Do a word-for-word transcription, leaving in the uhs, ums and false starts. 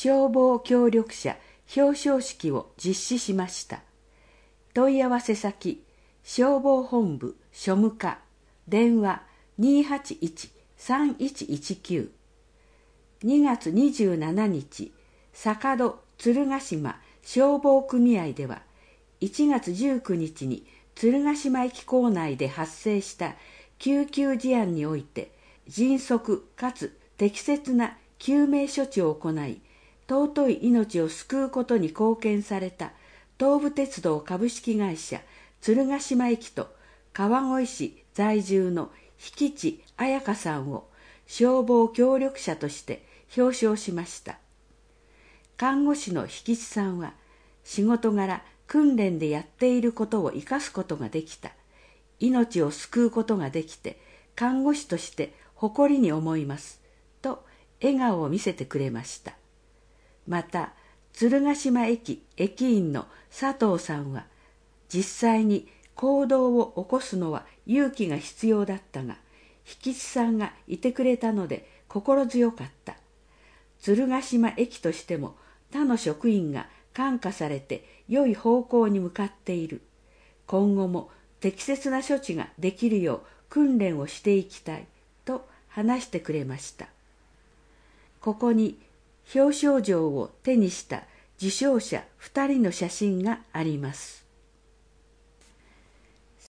消防協力者表彰式を実施しました。問い合わせ先、消防本部庶務課、電話 にーはちいち さんいちいちきゅう。にがつにじゅうしちにち、坂戸鶴ヶ島消防組合では、いちがつじゅうくにちに鶴ヶ島駅構内で発生した救急事案において、迅速かつ適切な救命処置を行い、尊い命を救うことに貢献された東武鉄道株式会社鶴ヶ島駅と川越市在住の引地彩香さんを消防協力者として表彰しました。看護師の引地さんは、仕事柄訓練でやっていることを生かすことができた。命を救うことができて、看護師として誇りに思います。と笑顔を見せてくれました。また、鶴ヶ島駅駅員の佐藤さんは、実際に行動を起こすのは勇気が必要だったが、引地さんがいてくれたので心強かった。鶴ヶ島駅としても他の職員が感化されて良い方向に向かっている。今後も適切な処置ができるよう訓練をしていきたいと話してくれました。ここに表彰状を手にした受賞者ふたりの写真があります。